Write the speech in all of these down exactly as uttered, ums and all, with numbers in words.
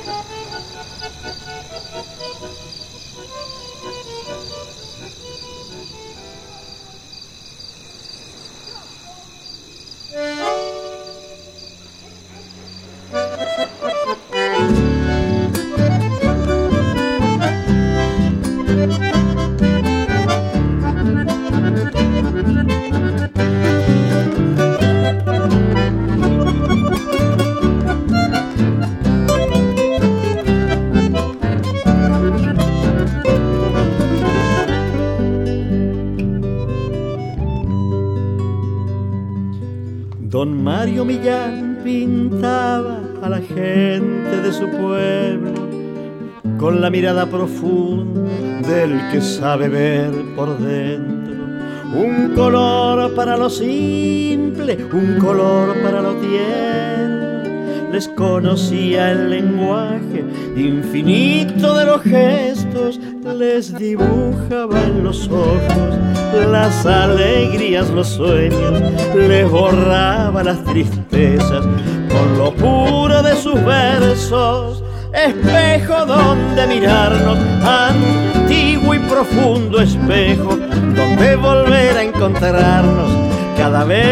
Don Mario Millán pintaba a la gente de su pueblo con la mirada profunda del que sabe ver por dentro. Un color para lo simple, un color para lo tierno. Les conocía el lenguaje infinito de los gestos, les dibujaba en los ojos las alegrías, los sueños, les borraba las tristezas con lo puro de sus versos. Espejo donde mirarnos, antiguo y profundo espejo donde volver a encontrarnos cada vez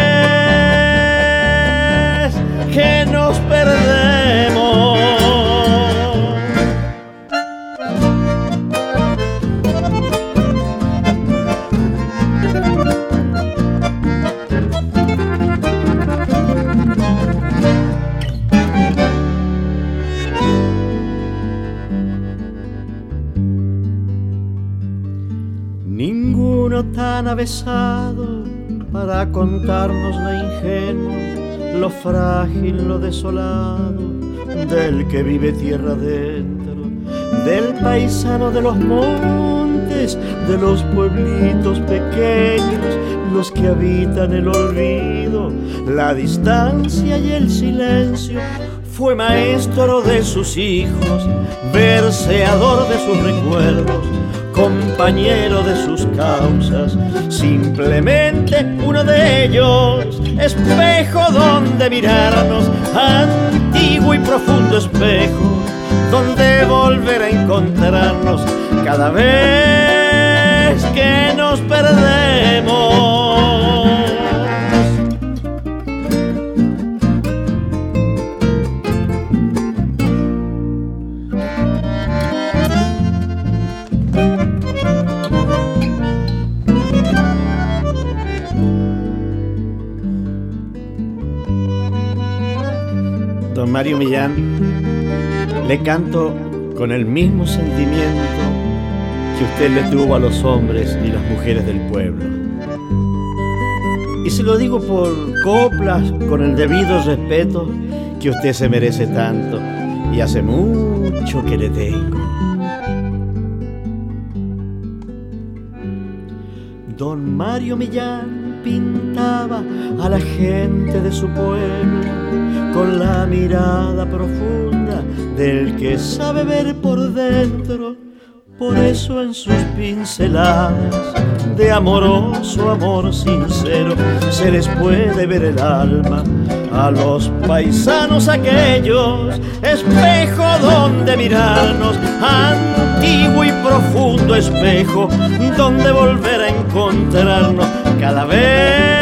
que nos perdemos. Ninguno tan avesado para contarnos lo ingenuo, lo frágil, lo desolado del que vive tierra adentro, del paisano de los montes, de los pueblitos pequeños, los que habitan el olvido, la distancia y el silencio. Fue maestro de sus hijos, verseador de sus recuerdos, compañero de sus causas, simplemente uno de ellos. Espejo donde mirarnos, antiguo y profundo espejo donde volver a encontrarnos cada vez que nos perdemos. Don Mario Millán, le canto con el mismo sentimiento que usted le tuvo a los hombres y las mujeres del pueblo. Y se lo digo por coplas, con el debido respeto que usted se merece tanto y hace mucho que le tengo. Don Mario Millán pintaba a la gente de su pueblo con la mirada profunda del que sabe ver por dentro. Por eso en sus pinceladas de amoroso amor sincero se les puede ver el alma a los paisanos aquellos. Espejo donde mirarnos, antiguo y profundo espejo donde volver a encontrarnos cada vez